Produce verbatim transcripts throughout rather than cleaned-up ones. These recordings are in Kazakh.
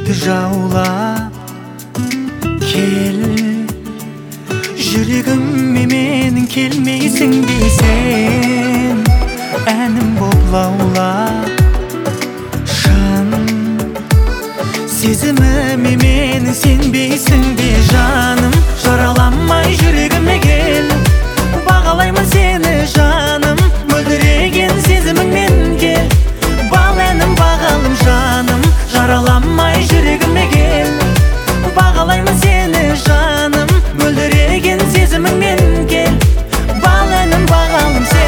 Düştü жаулап кел, жүрегіме менің келмейсің дейсен, әнім боп лаулап шын сезіміме менің сенбейсің бе жаным. Жараламай жүрегіме кел, бағалаймын сені жаным, мөлдіреген сезіміңмен кел, бал әнім бағалым жаным. Жараламай жүрегіме кел, бағалаймын сені жаным, мөлдіреген сезіміңмен кел, бал әнім бағалым сен.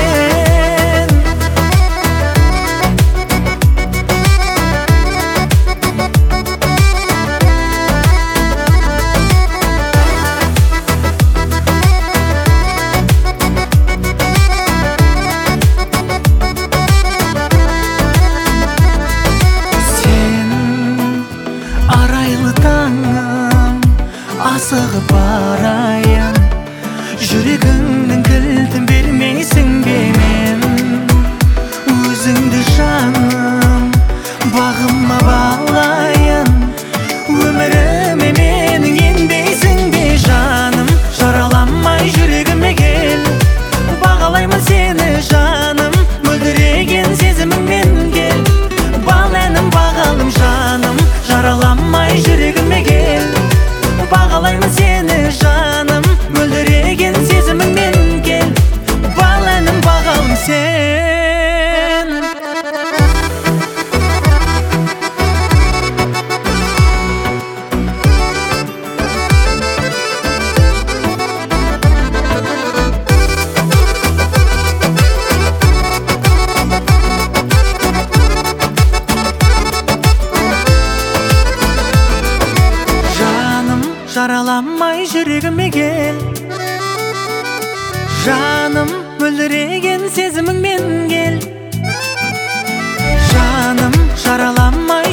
Арайлы таңым, асығып барайын, жүрегіңнің кілтін бермейсің бе мен, өзіңді жаным бағыма балайын, өміріме менің енбейсің бе жаным. Жараламай жүрегіме кел, бағалаймын сені жаным, мөлдіреген сезіміңмен кел, бал әнім бағалым жаным. Жараламай жүрегіме кел, бағалаймын сені жаным, мөлдіреген сезіміңмен кел, бал әнім бағалым сен. Жараламай жүрегіме кел, жаным, мөлдіреген сезіміңмен кел, жаным. Жараламай